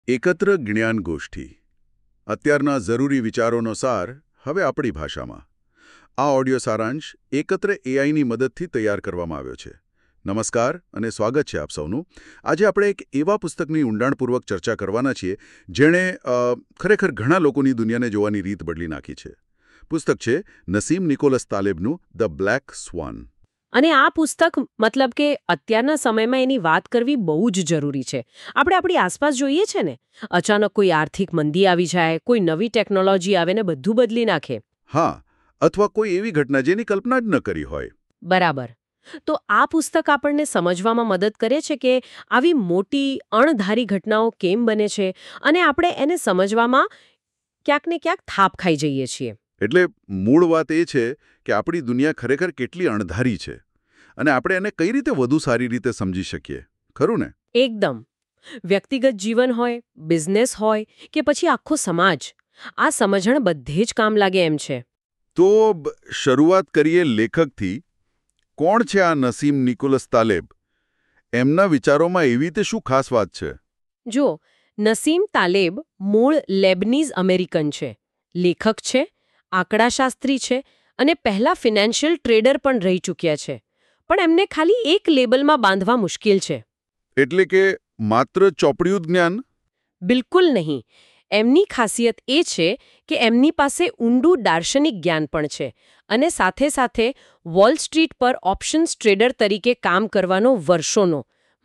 એકત્ર જ્ઞાન ગોષ્ઠી અત્યારના જરૂરી વિચારોનો સાર હવે આપણી ભાષામાં આ ઓડિયો સારાંશ એકત્ર એઆઈની મદદથી તૈયાર કરવામાં આવ્યો છે. નમસ્કાર અને સ્વાગત છે આપ સૌનું. આજે આપણે એક એવા પુસ્તકની ઊંડાણપૂર્વક ચર્ચા કરવાના છીએ જેણે ખરેખર ઘણા લોકોની દુનિયાને જોવાની રીત બદલી નાખી છે. પુસ્તક છે નસીમ નિકોલસ તાલેબનું ધ બ્લેક સ્વાન. અને આ પુસ્તક મતલબ કે અત્યારના સમયમાં એની વાત કરવી બહુ જ જરૂરી છે. આપણે આપણી આસપાસ જોઈએ છે ને, અચાનક કોઈ આર્થિક મંદી આવી જાય, કોઈ નવી ટેકનોલોજી આવે ને બધું બદલી નાખે. હા, અથવા કોઈ એવી ઘટના જેની કલ્પના જ ન કરી હોય. બરાબર. તો આ પુસ્તક આપણને સમજવામાં મદદ કરે છે કે આવી મોટી અણધારી ઘટનાઓ કેમ બને છે અને આપણે એને સમજવામાં ક્યાંક ને ક્યાંક થાપ ખાઈ જઈએ છીએ. એટલે મૂળ વાત એ છે કે આપણી દુનિયા ખરેખર કેટલી અણધારી છે અને આપણે એને કઈ રીતે વધુ સારી રીતે સમજી શકીએ, ખરું ને? એકદમ. વ્યક્તિગત જીવન હોય, બિઝનેસ હોય કે પછી આખો સમાજ, આ સમજણ બધે જ કામ લાગે એમ છે. તો શરૂઆત કરીએ લેખકથી. કોણ છે આ નસીમ નિકોલસ તાલેબ? એમના વિચારોમાં એવી રીતે શું ખાસ વાત છે? જો, નસીમ તાલેબ મૂળ લેબનીઝ અમેરિકન છે, લેખક છે, આંકડાશાસ્ત્રી છે અને પહેલા ફિનાન્શિયલ ટ્રેડર પણ રહી ચૂક્યા છે. પણ એમને ખાલી એક લેબલમાં બાંધવા મુશ્કેલ છે. એટલે કે માત્ર ચોપડિયું જ્ઞાન? બિલકુલ નહીં. એમની ખાસિયત એ છે કે એમની પાસે ઊંડું દાર્શનિક જ્ઞાન પણ છે અને સાથે સાથે વોલ સ્ટ્રીટ પર ઓપ્શન્સ ટ્રેડર તરીકે કામ કરવાનો વર્ષોનો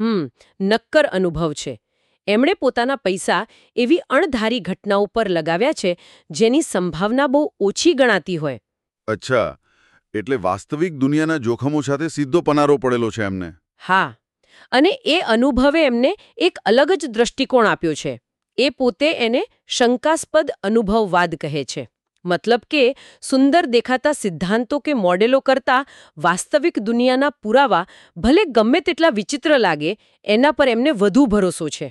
નક્કર અનુભવ છે. એમણે પોતાના પૈસા એવી અણધારી ઘટનાઓ પર લગાવ્યા છે જેની સંભાવના બહુ ઓછી ગણાતી હોય. અચ્છા, એટલે વાસ્તવિક દુનિયાના જોખમો સાથે સીધો પનારો પડેલો છે એમને. હા, અને એ અનુભવે એમને એક અલગ જ દ્રષ્ટિકોણ આપ્યો છે. એ પોતે એને શંકાસ્પદ અનુભવવાદ કહે છે. મતલબ કે સુંદર દેખાતા સિદ્ધાંતો કે મોડેલો કરતાં વાસ્તવિક દુનિયાના પુરાવા ભલે ગમે તેટલા વિચિત્ર લાગે, એના પર એમને વધુ ભરોસો છે.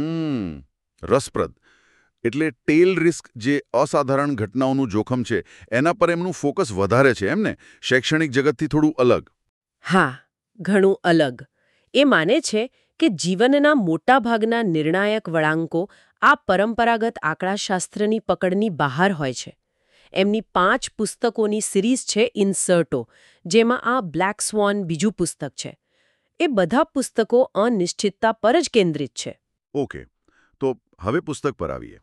રસપ્રદ. એટલે ટેલ રિસ્ક, જે અસાધારણ ઘટનાઓનું જોખમ છે, એના પર એમનું ફોકસ વધારે છે એમને, શૈક્ષણિક જગતથી થોડું અલગ. હા, ઘણું અલગ. એ માને છે કે જીવનના મોટાભાગના નિર્ણાયક વળાંકો આ પરંપરાગત આંકડાશાસ્ત્રની પકડની બહાર હોય છે. એમની 5 પુસ્તકોની સિરીઝ છે ઇન્સર્ટો, જેમાં આ બ્લેક સ્વાન બીજું પુસ્તક છે. એ બધા પુસ્તકો અનિશ્ચિતતા પર જ કેન્દ્રિત છે. ઓકે, તો હવે પુસ્તક પર આવીએ.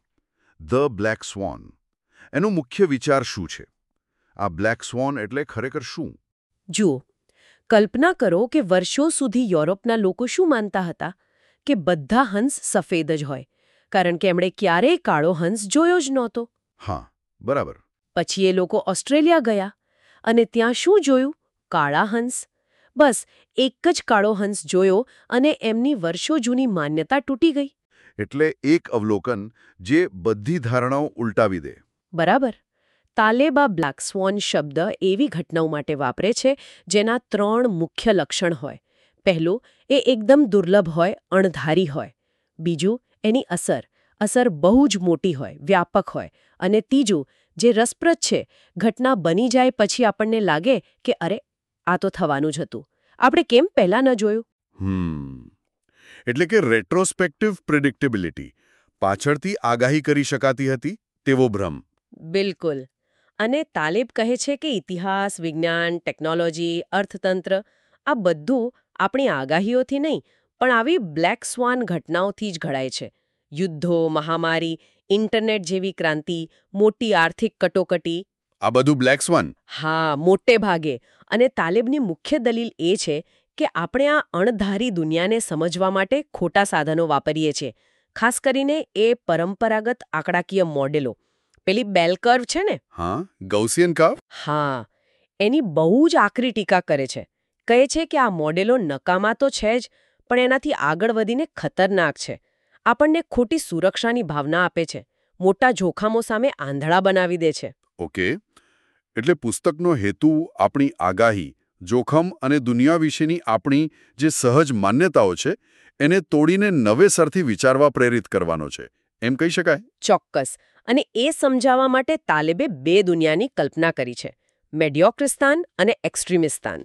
The Black Swan. એનો મુખ્ય વિચાર શું છે? આ બ્લેક સ્વાન એટલે ખરેખર શું? જુઓ, કલ્પના કરો કે વર્ષો સુધી યુરોપના લોકો શું માનતા હતા કે બધા હંસ સફેદ જ હોય, કારણ કે એમણે ક્યારેય કાળો હંસ જોયો જ નહોતો. હા, બરાબર. પછી એ લોકો ઓસ્ટ્રેલિયા ગયા અને ત્યાં શું જોયું? કાળા હંસ. બસ એક જ કાળો હંસ જોયો અને એમની વર્ષો જૂની માન્યતા તૂટી ગઈ. એટલે એક અવલોકન જે બધી ધારણાઓ ઉલટાવી દે. બરાબર. તાલેબ આ બ્લેક સ્વાન શબ્દ એવી ઘટનાઓ માટે વાપરે છે જેના 3 મુખ્ય લક્ષણ હોય. પહેલું, એ એકદમ દુર્લભ હોય, અણધારી હોય. બીજું, એની અસર બહુ જ મોટી હોય, વ્યાપક હોય. અને ત્રીજું, જે રસપ્રદ છે, ઘટના બની જાય પછી આપણને લાગે કે અરે, આ તો થવાનું જ હતું, આપણે કેમ પહેલા ન જોયું? એટલે કે રેટ્રોસ્પેક્ટિવ પ્રિડિક્ટેબિલિટી, પાછળથી આગાહી કરી શકાતી હતી તેવો ભ્રમ. બિલકુલ. અને તાલેબ કહે છે કે ઇતિહાસ, વિજ્ઞાન, ટેકનોલોજી, અર્થતંત્ર આ બધું આપણી આગાહીઓથી નહીં, પણ આવી બ્લેક સ્વાન ઘટનાઓથી જ ઘડાય છે. યુદ્ધો, મહામારી, ઇન્ટરનેટ જેવી ક્રાંતિ, મોટી આર્થિક કટોકટી. આ બધું બ્લેક સ્વાન? હા, મોટે ભાગે. અને તાલેબની મુખ્ય દલીલ એ છે કે આપણે આ અણધારી દુનિયાને સમજવા માટે ખોટા સાધનો વાપરીએ છીએ. ખાસ કરીને એ પરંપરાગત આંકડાકીય મોડેલો. પેલી બેલ કર્વ છે ને? હા, ગૌસિયન કર્વ. હા, એની બહુ જ આકરી ટીકા કરે છે. કહે છે કે આ મોડેલો નકામા તો છે જ, પણ એનાથી આગળ વધીને ખતરનાક છે. આપણને ખોટી સુરક્ષાની ભાવના આપે છે, મોટા જોખમો સામે આંધળા બનાવી દે છે. ઓકે, એટલે પુસ્તકનો હેતુ આપણી આગાહી, જોખમ અને દુનિયા વિશેની આપણી જે સહજ માન્યતાઓ છે એને તોડીને નવેસરથી વિચારવા પ્રેરિત કરવાનો છે, એમ કહી શકાય? ચોક્કસ. અને એ સમજાવવા માટે તાલેબે 2 દુનિયાની કલ્પના કરી છે: મેડિયોક્રિસ્તાન અને એક્સ્ટ્રીમિસ્તાન.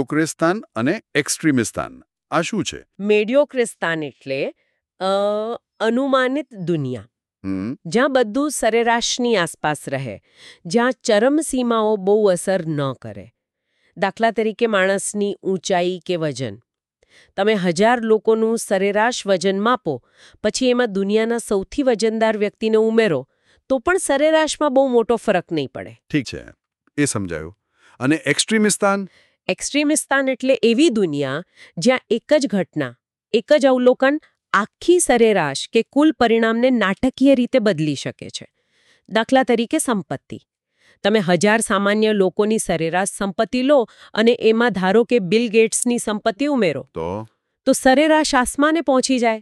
મેડિયોક્રિસ્તાન અને એક્સ્ટ્રીમિસ્તાન, આ શું છે? મેડિયોક્રિસ્તાન એટલે અનુમાનિત દુનિયા, હમ જ્યાં બધું સરેરાશની આસપાસ રહે, જ્યાં ચરમસીમાઓ બહુ અસર ન કરે. દાખલા તરીકે માણસની ઊંચાઈ કે વજન. તમે 1000 લોકોનું સરેરાશ વજન માપો, પછી એમાં દુનિયાના સૌથી વજનદાર વ્યક્તિને ઉમેરો તો પણ સરેરાશમાં બહુ મોટો ફરક નહીં પડે. ઠીક છે, એ સમજાયું. અને એક્સ્ટ્રીમિસ્તાન? એક્સ્ટ્રીમિસ્તાન એટલે એવી દુનિયા જ્યાં એક જ ઘટના, એક જ અવલોકન આખી સરેરાશ કે કુલ પરિણામને નાટકીય રીતે બદલી શકે છે. દાખલા તરીકે સંપત્તિ. તમે 1000 સામાન્ય લોકોની સરેરાશ સંપત્તિ લો અને એમાં ધારો કે બિલ ગેટ્સની સંપત્તિ ઉમેરો તો સરેરાશ આસમાને પહોંચી જાય.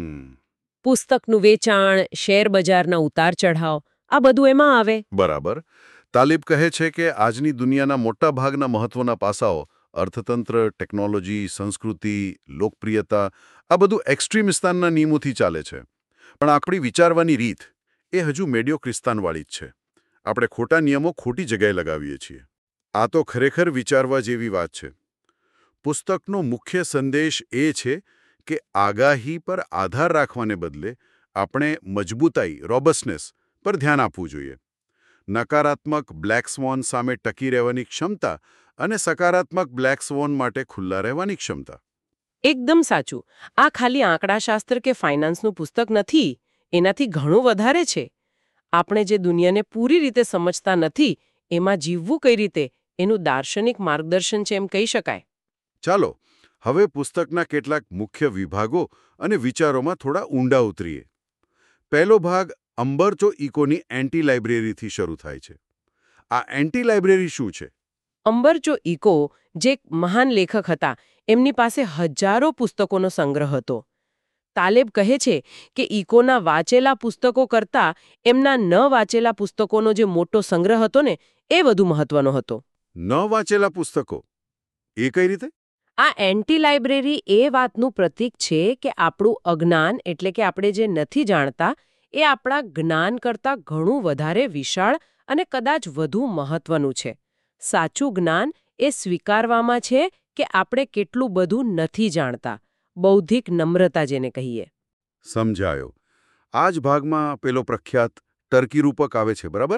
પુસ્તકનું વેચાણ, શેર બજારના ઉતાર ચઢાવ, આ બધું એમાં આવે. બરાબર. તાલિબ કહે છે કે આજની દુનિયાના મોટા ભાગના મહત્વના પાસાઓ અર્થતંત્ર, ટેકનોલોજી, સંસ્કૃતિ, લોકપ્રિયતા આ બધું એક્સ્ટ્રીમિસ્તાનના નિયમોથી ચાલે છે. પણ આપણી વિચારવાની રીત એ હજુ મેડિયોક્રિસ્તાનવાળી જ છે. આપણે ખોટા નિયમો ખોટી જગ્યાએ લગાવીએ છીએ. આ તો ખરેખર વિચારવા જેવી વાત છે. પુસ્તકનો મુખ્ય સંદેશ એ છે કે આગાહી પર આધાર રાખવાને બદલે આપણે મજબૂતાઈ, રોબસ્ટનેસ પર ધ્યાન આપવું જોઈએ. નકારાત્મક બ્લેક સ્વોન સામે ટકી રહેવાની ક્ષમતા અને સકારાત્મક બ્લેક સ્વોન માટે ખુલ્લા રહેવાની ક્ષમતા. એકદમ સાચું. આ ખાલી આંકડાશાસ્ત્ર કે ફાઇનાન્સનું પુસ્તક નથી, એનાથી ઘણું વધારે છે. આપણે જે દુનિયાને પૂરી રીતે સમજતા નથી એમાં જીવવું કઈ રીતે એનું દાર્શનિક માર્ગદર્શન છે એમ કહી શકાય. ચાલો હવે પુસ્તકના કેટલાક મુખ્ય વિભાગો અને વિચારોમાં થોડા ઊંડા ઉતરીએ. પહેલો ભાગ અંબર્ટો ઇકોની એન્ટી લાઇબ્રેરીથી શરૂ થાય છે. આ એન્ટી લાઇબ્રેરી શું છે? અંબર્ટો ઇકો જે એક મહાન લેખક હતા, એમની પાસે હજારો પુસ્તકોનો સંગ્રહ હતો. તાલેબ કહે છે કે ઇકોના વાંચેલા પુસ્તકો કરતાં એમના ન વાંચેલા પુસ્તકોનો જે મોટો સંગ્રહ હતો ને એ વધુ મહત્વનો હતો. ન વાંચેલા પુસ્તકો? એ કઈ રીતે? આ એન્ટી લાઇબ્રેરી એ વાતનું પ્રતીક છે કે આપણું અજ્ઞાન એટલે કે આપણે જે નથી જાણતા એ આપણા જ્ઞાન કરતાં ઘણું વધારે વિશાળ અને કદાચ વધુ મહત્વનું છે. સાચું જ્ઞાન એ સ્વીકારવામાં છે કે આપણે કેટલું બધું નથી જાણતા. બૌદ્ધિક નમ્રતા જેને કહીએ. સમજાયો. આ જ ભાગમાં પેલો પ્રખ્યાત ટર્કી રૂપક આવે છે, બરાબર?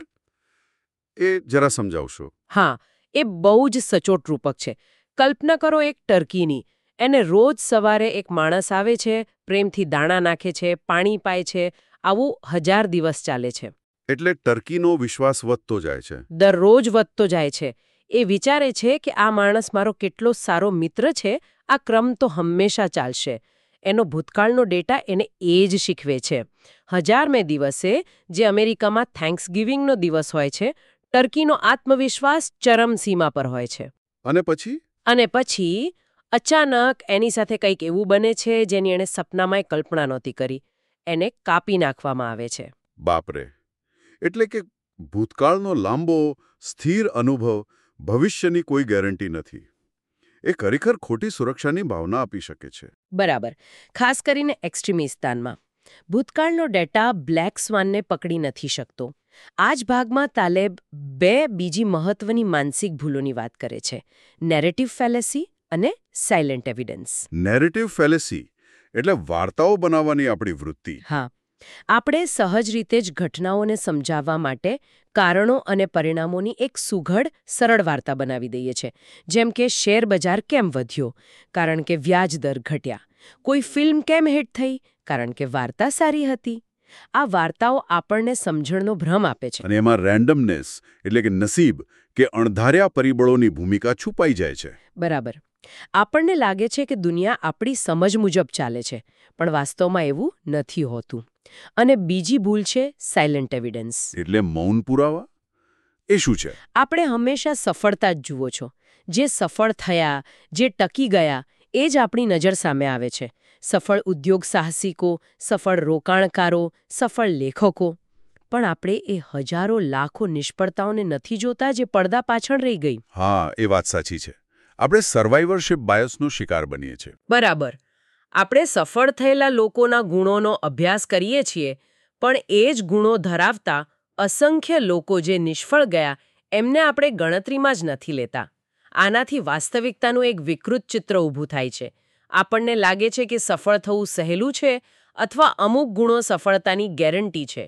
એ જરા સમજાવશો. હા, એ બહુ જ સચોટ રૂપક છે. કલ્પના કરો એક ટર્કીની. એને રોજ સવારે એક માણસ આવે છે, પ્રેમથી દાણા નાખે છે, પાણી પાય છે. આવું 1000 દિવસ ચાલે છે. એટલે ટર્કીનો વિશ્વાસ વધતો જાય છે. દરરોજ વધતો જાય છે. એ વિચારે છે કે આ માણસ મારો કેટલો સારો મિત્ર છે, આ ક્રમ તો હંમેશા ચાલશે. એનો ભૂતકાળનો ડેટા એને એ જ શીખવે છે. 1000મે દિવસે, જે અમેરિકામાં થેન્ક્સગિવિંગનો દિવસ હોય છે, ટર્કીનો આત્મવિશ્વાસ ચરમસીમા પર હોય છે. અને પછી અચાનક એની સાથે કંઈક એવું બને છે જેની એણે સપનામાંય કલ્પના નહોતી કરી. એને કાપી નાખવામાં આવે છે. બાપરે! એટલે કે ભૂતકાળનો લાંબો, સ્થિર અનુભવ ભવિષ્યની કોઈ ગેરંટી નથી. એ ખરેખર ખોટી સુરક્ષાની ભાવના આપી શકે છે. બરાબર. ખાસ કરીને એક્સ્ટ્રીમિસ્તાનમાં. ભૂતકાળનો ડેટા બ્લેક સ્વાનને પકડી નથી શકતો. આ જ ભાગમાં તાલેબ 2 બીજી મહત્વની માનસિક ભૂલોની વાત કરે છે. નેરેટિવ ફેલેસી અને સાયલેન્ટ એવિડન્સ. નેરેટિવ ફેલેસી એટલે વાર્તાઓ બનાવવાની આપણી વૃત્તિ. હા. આપણે સહજ રીતે જ ઘટનાઓને સમજાવવા માટે કારણો અને પરિણામોની એક સુઘડ, સરળ વાર્તા બનાવી દઈએ છીએ. જેમ કે શેર બજાર કેમ વધ્યો? કારણ કે વ્યાજ દર ઘટ્યા. કોઈ ફિલ્મ કેમ હિટ થઈ? કારણ કે વાર્તા સારી હતી. આ વાર્તાઓ આપણને સમજણનો ભ્રમ આપે છે. અને એમાં રેન્ડમનેસ એટલે કે નસીબ કે અણધાર્યા પરિબળોની ભૂમિકા છુપાઈ જાય છે. બરાબર. આપણને લાગે છે કે દુનિયા આપણી સમજ મુજબ ચાલે છે, પણ વાસ્તવમાં એવું નથી હોતું. અને બીજી ભૂલ છે સાયલેન્ટ એવિડન્સ. એટલે મૌન પુરાવા? એ શું છે? આપણે હંમેશા સફળતા જ જુઓ છો. જે સફળ થયા, જે ટકી ગયા, એ જ આપણી નજર સામે આવે છે. સફળ ઉદ્યોગ સાહસિકો, સફળ રોકાણકારો, સફળ લેખકો. પણ આપણે એ હજારો લાખો નિષ્ફળતાઓને નથી જોતા જે પડદા પાછળ રહી ગઈ. હા, એ વાત સાચી છે. આપણે સર્વાઈવરશિપ બાયસનો શિકાર બનીએ છીએ. બરાબર. આપણે સફળ થયેલા લોકોના ગુણોનો અભ્યાસ કરીએ છીએ, પણ એ જ ગુણો ધરાવતા અસંખ્ય લોકો જે નિષ્ફળ ગયા એમને આપણે ગણતરીમાં જ નથી લેતા. આનાથી વાસ્તવિકતાનું એક વિકૃત ચિત્ર ઊભું થાય છે. આપણને લાગે છે કે સફળ થવું સહેલું છે અથવા અમુક ગુણો સફળતાની ગેરંટી છે.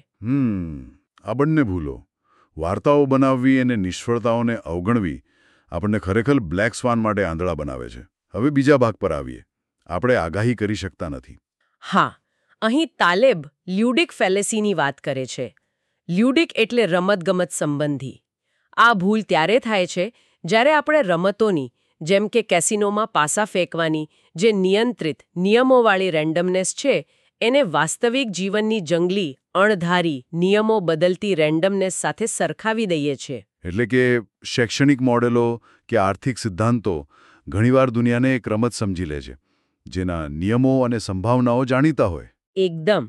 આ બંને ભૂલો, વાર્તાઓ બનાવવી અને નિષ્ફળતાઓને અવગણવી, આપણને ખરેખર બ્લેક સ્વાન માટે આંધળા બનાવે છે. હવે બીજા ભાગ પર આવીએ. આપણે આગાહી કરી શકતા નથી. હા, અહીં તાલેબ લ્યુડિક ફેલેસીની વાત કરે છે. લ્યુડિક એટલે રમતગમત સંબંધી. આ ભૂલ ત્યારે થાય છે જ્યારે આપણે રમતોની, જેમ કે કેસિનોમાં પાસા ફેંકવાની, જે નિયંત્રિત, નિયમોવાળી રેન્ડમનેસ છે, એને વાસ્તવિક જીવનની જંગલી, અણધારી, નિયમો બદલતી રેન્ડમનેસ સાથે સરખાવી દઈએ છીએ. એટલે કે શૈક્ષણિક મોડેલો કે આર્થિક સિદ્ધાંતો ઘણીવાર દુનિયાને એક રમત સમજી લે છે, જેના નિયમો અને સંભાવનાઓ જાણીતા હોય. એકદમ.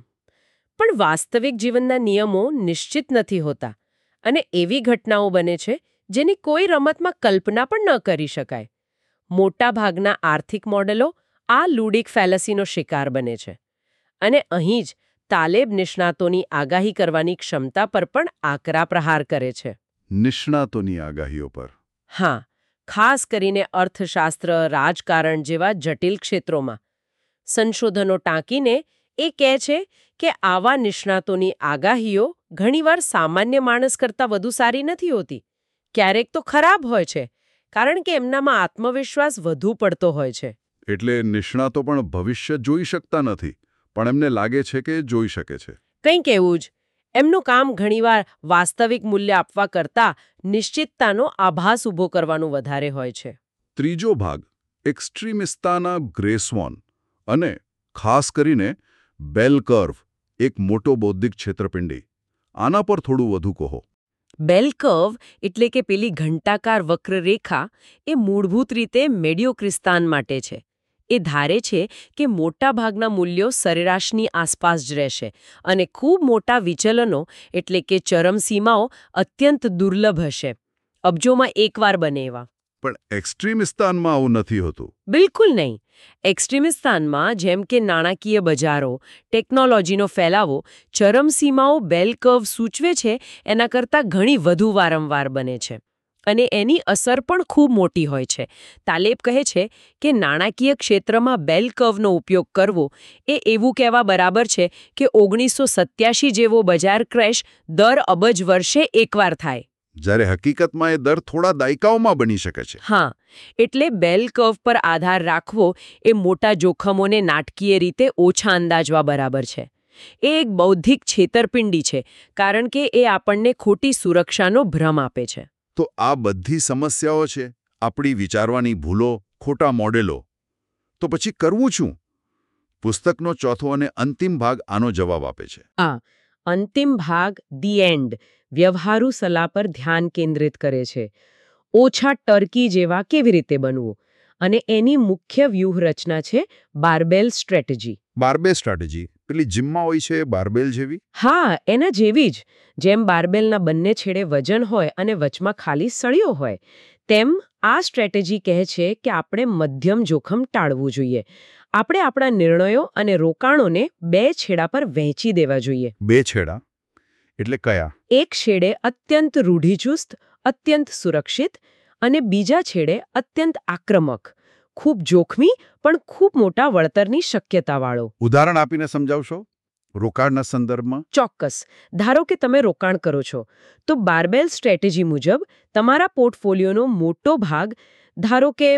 પણ વાસ્તવિક જીવનના નિયમો નિશ્ચિત નથી હોતા, અને એવી ઘટનાઓ બને છે જેની કોઈ રમતમાં કલ્પના પણ ન કરી શકાય. મોટાભાગના આર્થિક મોડેલો આ લ્યુડિક ફેલેસીનો શિકાર બને છે. અને અહીં જ તાલેબ નિષ્ણાતોની આગાહી કરવાની ક્ષમતા પર પણ આકરા પ્રહાર કરે છે. નિષ્ણાતોની આગાહીઓ પર? હા, ખાસ કરીને અર્થશાસ્ત્ર, રાજકારણ જેવા જટિલ ક્ષેત્રોમાં. સંશોધનો ટાંકીને એ કહે છે કે આવા નિષ્ણાતોની આગાહીઓ ઘણીવાર સામાન્ય માણસ કરતાં વધુ સારી નથી હોતી. ક્યારેક તો ખરાબ હોય છે, કારણ કે એમનામાં આત્મવિશ્વાસ વધુ પડતો હોય છે. એટલે નિષ્ણાતો પણ ભવિષ્ય જોઈ શકતા નથી, પણ એમને લાગે છે કે જોઈ શકે છે. કંઈક એવું જ. એમનું કામ ઘણીવાર વાસ્તવિક મૂલ્ય આપવા કરતાં નિશ્ચિતતાનો આભાસ ઊભો કરવાનું વધારે હોય છે. ત્રીજો ભાગ, એક્સ્ટ્રીમિસ્તાના ગ્રે સ્વોન, અને ખાસ કરીને બેલ કર્વ, એક મોટો બૌદ્ધિક છેતરપિંડી. આના પર થોડું વધુ કહો. બેલ કર્વ એટલે કે પેલી ઘંટાકાર વક્રરેખા એ મૂળભૂત રીતે મેડિયોક્રિસ્તાન માટે છે. એ ધારે છે કે મોટાભાગના મૂલ્યો સરેરાશની આસપાસ જ રહેશે અને ખૂબ મોટા વિચલનો એટલે કે ચરમસીમાઓ અત્યંત દુર્લભ હશે. અબજોમાં એકવાર બને એવા. પણ એક્સ્ટ્રીમિસ્તાનમાં આવું નથી હોતું. બિલકુલ નહીં. એક્સ્ટ્રીમિસ્તાનમાં જેમ કે નાણાકીય બજારો, ટેકનોલોજીનો ફેલાવો, ચરમસીમાઓ બેલ કર્વ સૂચવે છે એના કરતાં ઘણી વધુ વારંવાર બને છે. અને એની અસર પણ ખૂબ મોટી હોય છે. તાલેબ કહે છે કે નાણાકીય ક્ષેત્રમાં બેલ કર્વનો ઉપયોગ કરવો એ એવું કહેવા બરાબર છે કે 1987 જેવો બજાર ક્રેશ દર અબજ વર્ષે એકવાર થાય. જ્યારે હકીકતમાં એ દર થોડા દાયકાઓમાં બની શકે છે. હા, એટલે બેલ કર્વ પર આધાર રાખવો એ મોટા જોખમોને નાટકીય રીતે ઓછા અંદાજવા બરાબર છે. એ એક બૌદ્ધિક છેતરપિંડી છે, કારણ કે એ આપણને ખોટી સુરક્ષાનો ભ્રમ આપે છે. તો આ બધી સમસ્યાઓ છે, આપણી વિચારવાની ભૂલો, ખોટા મોડેલો. તો પછી કરવું શું? પુસ્તકનો ચોથો અને અંતિમ ભાગ આનો જવાબ આપે છે. અંતિમ ભાગ ધી એન્ડ વ્યવહારુ સલાહ પર ધ્યાન કેન્દ્રિત કરે છે. ઓછા ટર્કી જેવા કેવી રીતે બનવું, અને એની મુખ્ય વ્યૂહરચના છે બારબેલ સ્ટ્રેટેજી. બારબેલ સ્ટ્રેટેજી પેલી જીમમાં હોય છે બારબેલ જેવી? હા, એના જેવી જ. જેમ બારબેલના બંને છેડે વજન હોય અને વચમાં ખાલી સળિયો હોય, તેમ આ સ્ટ્રેટેજી કહે છે કે આપણે મધ્યમ જોખમ ટાળવું જોઈએ. આપણે આપણા નિર્ણયો અને રોકાણોને બે છેડા પર વહેંચી દેવા જોઈએ. બે છેડા એટલે કયા? એક છેડે અત્યંત રૂઢિચુસ્ત, અત્યંત સુરક્ષિત, અને બીજા છેડે અત્યંત આક્રમક, ખૂબ જોખમી પણ ખૂબ મોટા વળતરની શક્યતાવાળો. ઉદાહરણ આપીને સમજાવશો? રોકાણના સંદર્ભમાં? ચોક્કસ. ધારો કે તમે રોકાણ કરો છો, તો બારબેલ સ્ટ્રેટેજી મુજબ તમારા પોર્ટફોલિયોનો મોટો ભાગ, ધારો કે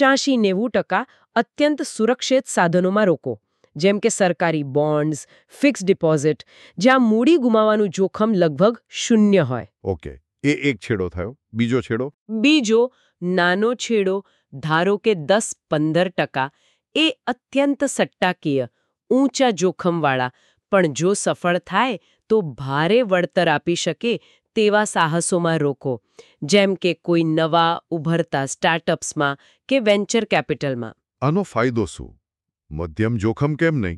85-90%, અત્યંત સુરક્ષિત સાધનોમાં રોકો, જેમ કે સરકારી બોન્ડ્સ, ફિક્સ ડિપોઝિટ, જ્યાં મૂડી ગુમાવવાનું જોખમ લગભગ શૂન્ય હોય. ઓકે, એ એક છેડો થયો. બીજો છેડો? બીજો નાનો છેડો, ધારો કે 10-15%, એ અત્યંત સટ્ટાકીય, ઊંચા જોખમવાળા, પણ જો સફળ થાય તો ભારે વળતર આપી શકે તેવા સાહસોમાં રોકો, જેમ કે કોઈ નવા ઉભરતા સ્ટાર્ટઅપ્સમાં કે વેન્ચર કેપિટલમાં. આનો ફાયદો શું? મધ્યમ જોખમ કેમ નહીં?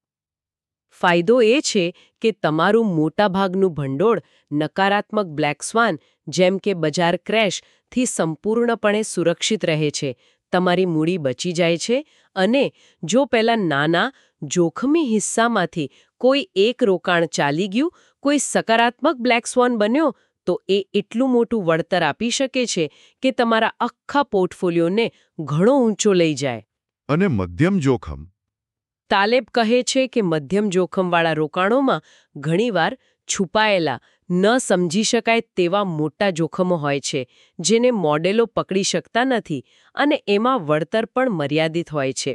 ફાયદો એ છે કે તમારું મોટાભાગનું ભંડોળ નકારાત્મક બ્લેક સ્વાન, જેમ કે બજાર ક્રેશ, થી સંપૂર્ણપણે સુરક્ષિત રહે છે. તમારી મૂડી બચી જાય છે, અને જો પેલા નાના જોખમી હિસ્સામાંથી કોઈ એક રોકાણ ચાલી ગયું, કોઈ સકારાત્મક બ્લેક સ્વાન બન્યો, તો એ એટલું મોટું વળતર આપી શકે છે કે તમારા આખા પોર્ટફોલિયોને ઘણો ઊંચો લઈ જાય. અને મધ્યમ જોખમ? તાલેબ કહે છે કે મધ્યમ જોખમવાળા રોકાણોમાં ઘણીવાર છુપાયેલા ન સમજી શકાય તેવા મોટા જોખમો હોય છે જેને મોડેલો પકડી શકતા નથી અને એમાં વળતર પણ મર્યાદિત હોય છે.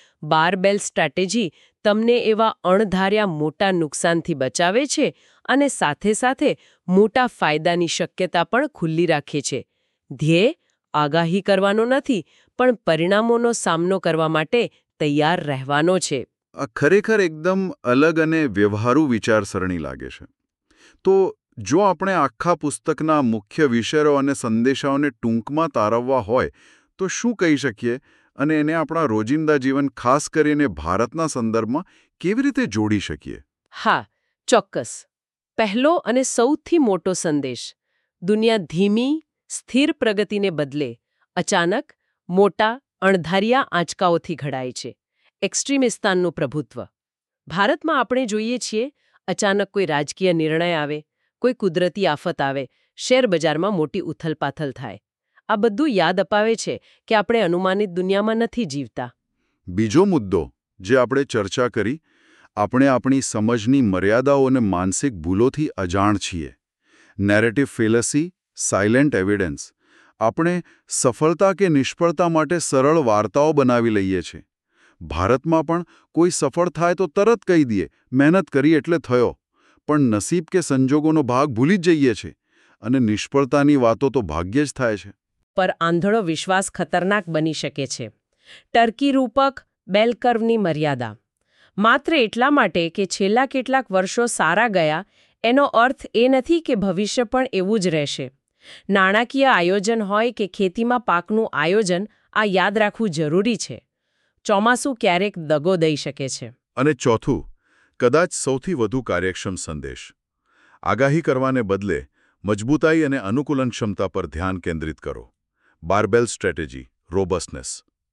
બારબેલ સ્ટ્રેટેજી તમને એવા અણધાર્યા મોટા નુકસાનથી બચાવે છે અને સાથે સાથે મોટા ફાયદાની શક્યતા પણ ખુલ્લી રાખે છે. ધ્યેય આગાહી કરવાનો નથી, પણ પરિણામોનો સામનો કરવા માટે તૈયાર રહેવાનો છે. આ ખરેખર એકદમ અલગ અને વ્યવહારુ વિચારસરણી લાગે છે. તો જો આપણે આખા પુસ્તકના મુખ્ય વિષયો અને સંદેશાઓને ટૂંકમાં તારવવા હોય તો શું કહી શકીએ અને એને આપણા રોજિંદા જીવન, ખાસ કરીને ભારતના સંદર્ભમાં કેવી રીતે જોડી શકીએ? હા, ચોક્કસ. પહેલો અને સૌથી મોટો સંદેશ: દુનિયા ધીમી, સ્થિર પ્રગતિને બદલે અચાનક મોટા, અણધાર્યા આંચકાઓથી ઘડાય છે. એક્સ્ટ્રીમિસ્તાનનું પ્રભુત્વ. ભારતમાં આપણે જોઈએ છીએ, અચાનક કોઈ રાજકીય નિર્ણય આવે, કોઈ કુદરતી આફત આવે, શેરબજારમાં મોટી ઉથલપાથલ થાય. આ બધું યાદ અપાવે છે કે આપણે અનુમાનિત દુનિયામાં નથી જીવતા. બીજો મુદ્દો જે આપણે ચર્ચા કરી, આપણે આપણી સમજની મર્યાદાઓ અને માનસિક ભૂલોથી અજાણ છીએ. Narrative fallacy, silent evidence. આપણે સફળતા કે નિષ્ફળતા માટે સરળ વાર્તાઓ બનાવી લઈએ છીએ. ભારતમાં પણ કોઈ સફળ થાય તો તરત કહી દઈએ, મહેનત કરી એટલે થયો. પણ નસીબ કે સંજોગોનો ભાગ ભૂલી જ જઈએ છીએ અને નિષ્ફળતાની વાતો તો ભાગ્યે જ થાય છે. પર આંધળો વિશ્વાસ ખતરનાક બની શકે છે. ટર્કી રૂપક બેલ કર્વની મર્યાદા. માત્ર એટલા માટે કે છેલ્લા કેટલાક વર્ષો સારા ગયા એનો અર્થ એ નથી કે ભવિષ્ય પણ એવું જ રહેશે. નાણાકીય આયોજન હોય કે ખેતીમાં પાકનું આયોજન, આ યાદ રાખવું જરૂરી છે. ચોમાસું ક્યારેક દગો દઈ શકે છે. અને ચોથું, કદાચ સૌથી વધુ કાર્યક્ષમ સંદેશ: આગાહી કરવાને બદલે મજબૂતાઈ અને અનુકૂલન ક્ષમતા પર ધ્યાન કેન્દ્રિત કરો. Barbell strategy, robustness.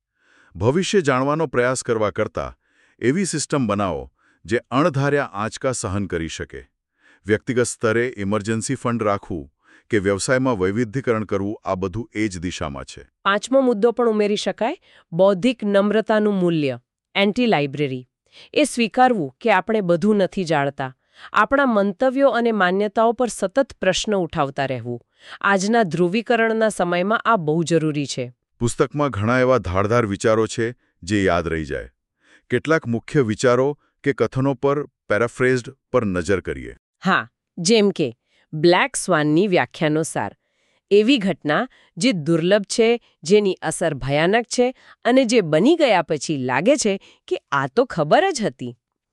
ભવિષ્ય જાણવાનો પ્રયાસ કરવા કરતાં એવી સિસ્ટમ બનાવો જે અણધાર્યા આંચકા સહન કરી શકે. વ્યક્તિગત સ્તરે ઇમરજન્સી ફંડ રાખવું કે વ્યવસાયમાં વૈવિધ્યકરણ કરવું, આ બધું એ જ દિશામાં છે. પાંચમો મુદ્દો પણ ઉમેરી શકાય: બૌદ્ધિક નમ્રતાનું મૂલ્ય. Anti library. એ સ્વીકારવું કે આપણે બધું નથી જાણતા. આપણા મંતવ્યો અને માન્યતાઓ પર સતત પ્રશ્ન ઉઠાવતા રહેવું. આજના ધ્રુવીકરણના સમયમાં આ બહુ જરૂરી છે. પુસ્તકમાં ઘણા એવા ધારદાર વિચારો છે જે યાદ રહી જાય. કેટલાક મુખ્ય વિચારો કે કથનો પર પેરાફ્રેઝડ પર નજર કરીએ. હા, જેમ કે બ્લેક સ્વાનની વ્યાખ્યાનો સાર. એવી ઘટના જે દુર્લભ છે, જેની અસર ભયાનક છે અને જે બની ગયા પછી લાગે છે કે આ તો ખબર જ હતી.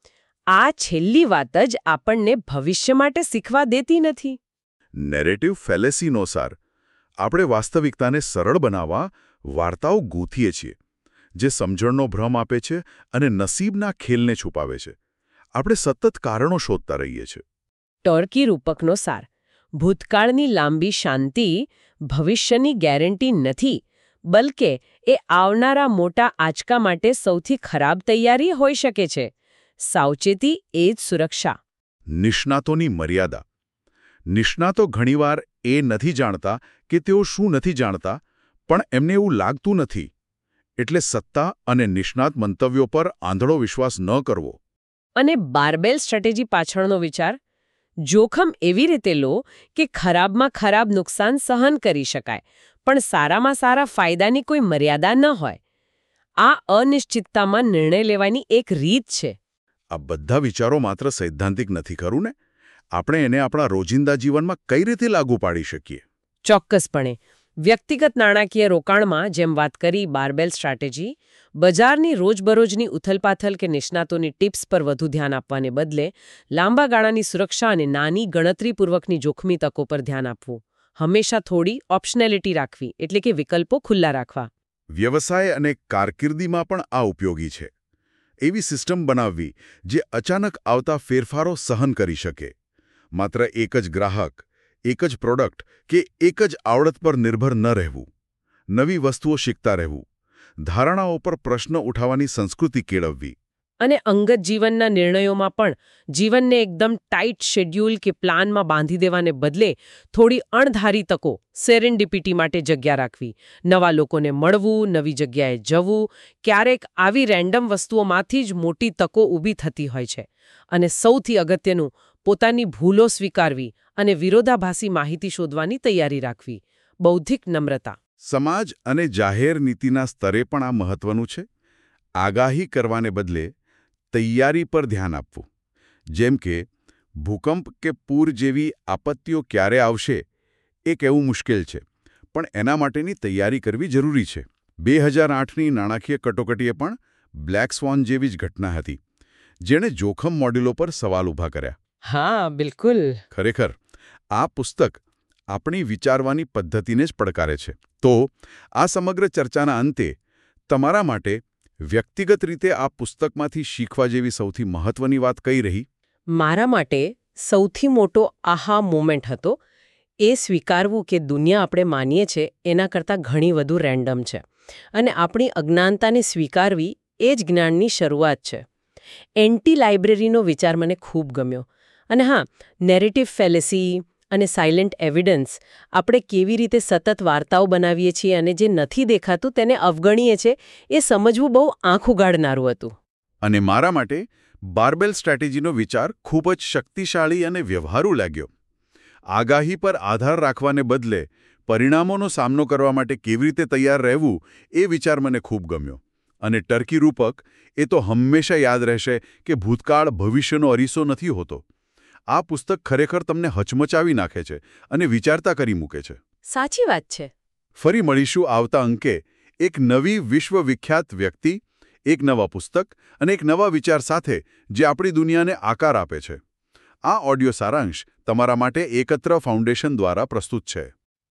આ છેલ્લી વાત જ આપણને ભવિષ્ય માટે શીખવા દેતી નથી. નેરેટિવ ફેલેસીનો સાર. આપણે વાસ્તવિકતાને સરળ બનાવવા વાર્તાઓ ગૂંથીએ છીએ, જે સમજણનો ભ્રમ આપે છે અને નસીબના ખેલને છુપાવે છે. આપણે સતત કારણો શોધતા રહીએ છીએ. ટર્કી રૂપકનો સાર. ભૂતકાળની લાંબી શાંતિ ભવિષ્યની ગેરંટી નથી, બલકે એ આવનારા મોટા આંચકા માટે સૌથી ખરાબ તૈયારી હોઈ શકે છે. સાવચેતી એ જ સુરક્ષા. નિષ્ણાતોની મર્યાદા. નિષ્ણાતો ઘણીવાર એ નથી જાણતા કે તેઓ શું નથી જાણતા, પણ એમને એવું લાગતું નથી. એટલે સત્તા અને નિષ્ણાત મંતવ્યો પર આંધળો વિશ્વાસ ન કરવો. અને બારબેલ સ્ટ્રેટેજી પાછળનો વિચાર: જોખમ એવી રીતે લો કે ખરાબમાં ખરાબ નુકસાન સહન કરી શકાય, પણ સારામાં સારા ફાયદાની કોઈ મર્યાદા ન હોય. આ અનિશ્ચિતતામાં નિર્ણય લેવાની એક રીત છે. આ બધા વિચારો માત્ર સૈદ્ધાંતિક નથી, ખરું ને? આપણે એને આપણા રોજિંદા જીવનમાં કઈ રીતે લાગુ પાડી શકીએ? ચોક્કસપણે. વ્યક્તિગત નાણાકીય રોકાણમાં, જેમ વાત કરી બારબેલ સ્ટ્રેટેજી, બજારની રોજબરોજની ઉથલપાથલ કે નિષ્ણાતોની ટિપ્સ પર વધુ ધ્યાન આપવાને બદલે લાંબા ગાળાની સુરક્ષા અને નાની ગણતરીપૂર્વકની જોખમી તકો પર ધ્યાન આપવું. હંમેશા થોડી ઓપ્શનેલિટી રાખવી, એટલે કે વિકલ્પો ખુલ્લા રાખવા. વ્યવસાય અને કારકિર્દીમાં પણ આ ઉપયોગી છે. એવી સિસ્ટમ બનાવવી જે અચાનક આવતા ફેરફારો સહન કરી શકે. માત્ર એક જ ગ્રાહક, એક જ પ્રોડક્ટ કે એક જ આવડત પર નિર્ભર ન રહેવું. નવી વસ્તુઓ શીખતા રહેવું. ધારણાઓ પર પ્રશ્ન ઉઠાવવાની સંસ્કૃતિ કેળવવી. અને અંગત જીવનના નિર્ણયોમાં પણ જીવનને એકદમ ટાઈટ શેડ્યુલ કે પ્લાનમાં બાંધી દેવાને બદલે થોડી અણધારી તકો સેરેન્ડિપિટી માટે જગ્યા રાખવી, નવા લોકોને મળવું, નવી જગ્યાએ જવું, ક્યારેક આવી રેન્ડમ વસ્તુઓમાંથી જ મોટી તકો ઊભી થતી હોય છે. અને સૌથી અગત્યનું, પોતાની ભૂલો સ્વીકારવી અને વિરોધાભાસી માહિતી શોધવાની તૈયારી રાખવી. બૌદ્ધિક નમ્રતા. સમાજ અને જાહેર નીતિના સ્તરે પણ આ મહત્વનું છે. આગાહી કરવાને બદલે તૈયારી પર ધ્યાન આપવું. જેમ કે ભૂકંપ કે પૂર જેવી આપત્તિઓ ક્યારે આવશે એ કહેવું મુશ્કેલ છે, પણ એના માટેની તૈયારી કરવી જરૂરી છે. 2008ની નાણાકીય કટોકટીએ પણ બ્લેક સ્વોન જેવી જ ઘટના હતી, જેણે જોખમ મોડેલો પર સવાલ ઊભા કર્યા. હા, બિલકુલ. ખરેખર આ પુસ્તક આપણી વિચારવાની પદ્ધતિને જ પડકારે છે. તો આ સમગ્ર ચર્ચાના અંતે તમારા માટે વ્યક્તિગત રીતે આ પુસ્તકમાંથી શીખવા જેવી સૌથી મહત્વની વાત કઈ રહી? મારા માટે સૌથી મોટો આહા મોમેન્ટ હતો એ સ્વીકારવું કે દુનિયા આપણે માનીએ છીએ એના કરતાં ઘણી વધુ રેન્ડમ છે, અને આપણી અજ્ઞાનતાને સ્વીકારવી એ જ જ્ઞાનની શરૂઆત છે. એન્ટી લાઇબ્રેરીનો વિચાર મને ખૂબ ગમ્યો. અને હા, નેરેટિવ ફેલેસી અને સાયલેન્ટ એવિડન્સ, આપણે કેવી રીતે સતત વાર્તાઓ બનાવીએ છીએ અને જે નથી દેખાતું તેને અવગણીએ છીએ, એ સમજવું બહુ આંખ ઉગાડનારું હતું. અને મારા માટે બાર્બેલ સ્ટ્રેટેજીનો વિચાર ખૂબ જ શક્તિશાળી અને વ્યવહારુ લાગ્યો. આગાહી પર આધાર રાખવાને બદલે પરિણામોનો સામનો કરવા માટે કેવી રીતે તૈયાર રહેવું, એ વિચાર મને ખૂબ ગમ્યો. અને ટર્કી રૂપક એ તો હંમેશા યાદ રહેશે કે ભૂતકાળ ભવિષ્યનો અરીસો નથી હોતો. આ પુસ્તક ખરેખર તમને હચમચાવી નાખે છે અને વિચારતા કરી મૂકે છે. સાચી વાત છે. ફરી મળીશું આવતા અંકે એક નવી વિશ્વવિખ્યાત વ્યક્તિ, એક નવા પુસ્તક અને એક નવા વિચાર સાથે જે આપણી દુનિયાને આકાર આપે છે. આ ઓડિયો સારાંશ તમારા માટે એકત્ર ફાઉન્ડેશન દ્વારા પ્રસ્તુત છે.